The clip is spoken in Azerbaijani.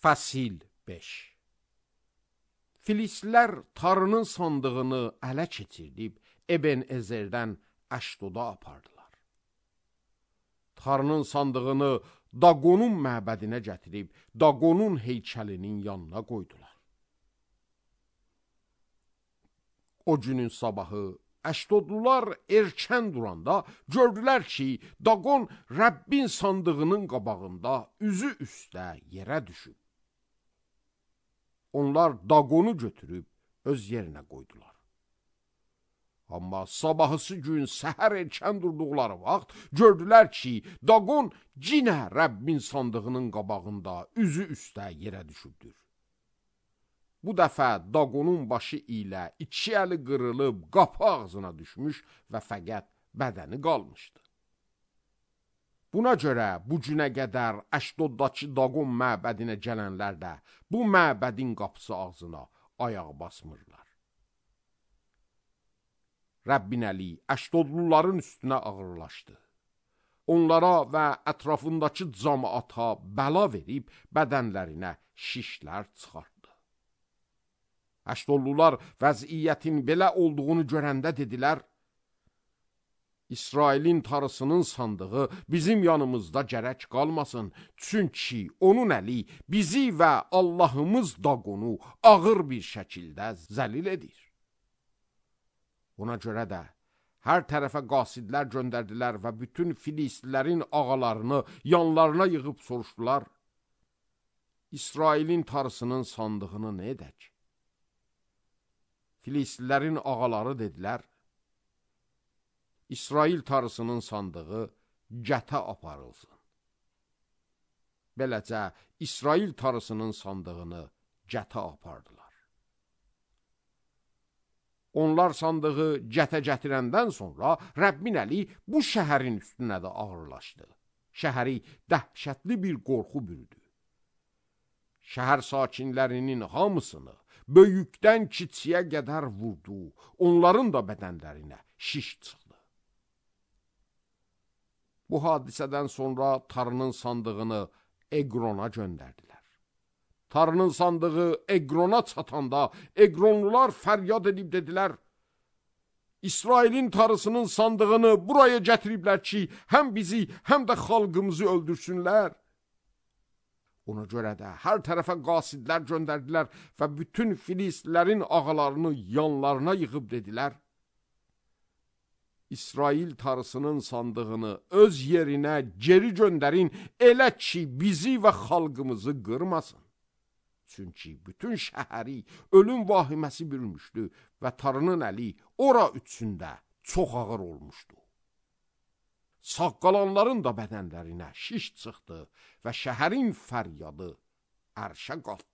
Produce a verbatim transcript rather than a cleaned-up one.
Fəsil beş. Filistlər Tarının sandığını ələ keçirdib Eben-Ezerdən Əşdoda apardılar. Tarının sandığını Daqonun məbədinə gətirib Daqonun heykəlinin yanına qoydular. O günün sabahı Əşdodlular erkən duranda gördülər ki, Daqon Rəbbin sandığının qabağında üzü üstə yerə düşüb. Onlar Daqonu götürüb öz yerinə qoydular. Amma sabahısı gün səhər erkən durduqları vaxt gördülər ki, Daqon yenə Rəbbin sandığının qabağında üzü üstə yerə düşübdür. Bu dəfə Daqonun başı ilə iki əli qırılıb qapı ağzına düşmüş və fəqət bədəni qalmışdı. Buna görə bu günə qədər Əşdoddakı Daqon məbədinə gələnlər də bu məbədin qapısı ağzına ayaq basmırlar. Rəbbin əli Əşdodluların üstünə ağırlaşdı. Onlara və ətrafındakı cəmaata bəla verib bədənlərinə şişlər çıxartdı. Əşdodlular vəziyyətin belə olduğunu görəndə dedilər, İsrailin tarısının sandığı bizim yanımızda gərək qalmasın, çünki onun əli bizi və Allahımız Daqonu ağır bir şəkildə zəlil edir. Buna görə də hər tərəfə qasidlər göndərdilər və bütün filistlilərin ağalarını yanlarına yığıb soruşdular, İsrailin tarısının sandığını nə edək? Filistlilərin ağaları dedilər, İsrail tarısının sandığı gətə aparılsın. Beləcə, İsrail tarısının sandığını gətə apardılar. Onlar sandığı gətə gətirəndən sonra Rəbbin əli bu şəhərin üstünə də ağırlaşdı. Şəhəri dəhşətli bir qorxu bürüdü. Şəhər sakinlərinin hamısını böyükdən kiçiyə qədər vurdu, onların da bədənlərinə şiş çıxdı. Bu hadisədən sonra Tarının sandığını Eqrona göndərdilər. Tarının sandığı Eqrona çatanda Eqronlular fəryad edib dedilər, İsrailin tarısının sandığını buraya gətiriblər ki, həm bizi, həm də xalqımızı öldürsünlər. Ona görə də hər tərəfə qasidlər göndərdilər və bütün filistlilərin ağalarını yanlarına yığıb dedilər, İsrail tarısının sandığını öz yerinə geri göndərin, elə ki, bizi və xalqımızı qırmasın. Çünki bütün şəhəri ölüm vahiməsi bürümüşdü və tarının əli ora üçündə çox ağır olmuşdu. Sağ qalanların da bədənlərinə şiş çıxdı və şəhərin fəryadı ərşə qalxdı.